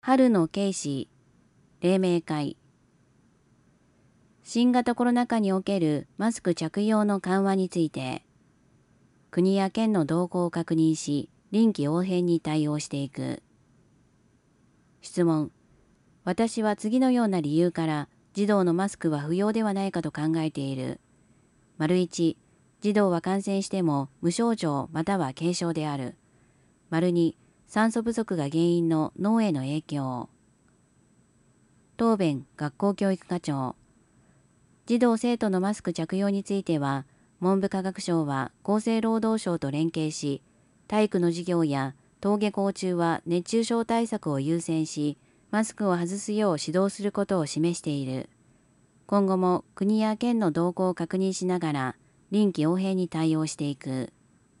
春の軽視、黎明会。新型コロナ禍におけるマスク着用の緩和について、国や県の動向を確認し、臨機応変に対応していく。質問。私は次のような理由から児童のマスクは不要ではないかと考えている。1、児童は感染しても無症状または軽症である。2、酸素不足が原因の脳への影響。答弁、学校教育課長。児童生徒のマスク着用については、文部科学省は厚生労働省と連携し、体育の授業や登下校中は熱中症対策を優先し、マスクを外すよう指導することを示している。今後も国や県の動向を確認しながら、臨機応変に対応していく。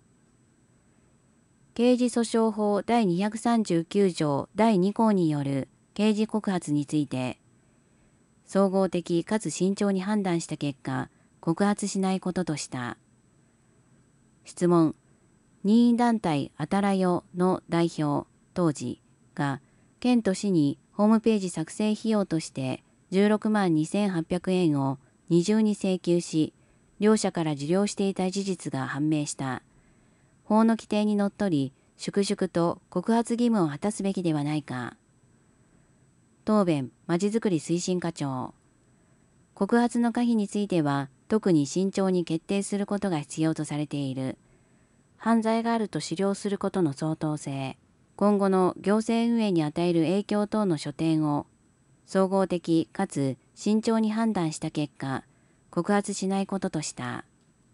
刑事訴訟法第239条第2項による刑事告発について、総合的かつ慎重に判断した結果、告発しないこととした。質問。任意団体あたらよの代表、当時が、県と市にホームページ作成費用として16万2800円を二重に請求し、両者から受領していた事実が判明した。法の規定にのっとり、粛々と告発義務を果たすべきではないか。答弁、まちづくり推進課長。告発の可否については、特に慎重に決定することが必要とされている。犯罪があると知領することの相当性、今後の行政運営に与える影響等の所定を、総合的かつ慎重に判断した結果、告発しないこととした。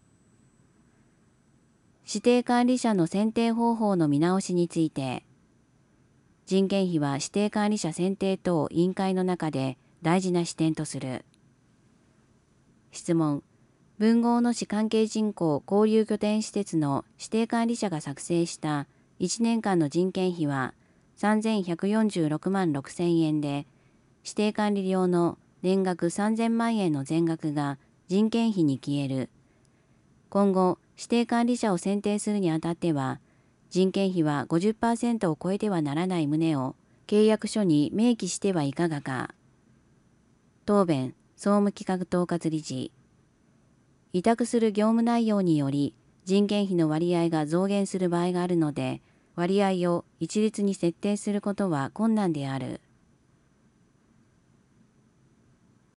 指定管理者の選定方法の見直しについて、人件費は指定管理者選定等委員会の中で大事な視点とする。質問。文豪の市関係人口交流拠点施設の指定管理者が作成した1年間の人件費は3146万6千円で、指定管理料の年額3000万円の全額が人件費に消える。今後、指定管理者を選定するにあたっては、人件費は 50% を超えてはならない旨を契約書に明記してはいかがか。答弁、総務企画統括理事。委託する業務内容により人件費の割合が増減する場合があるので、割合を一律に設定することは困難である。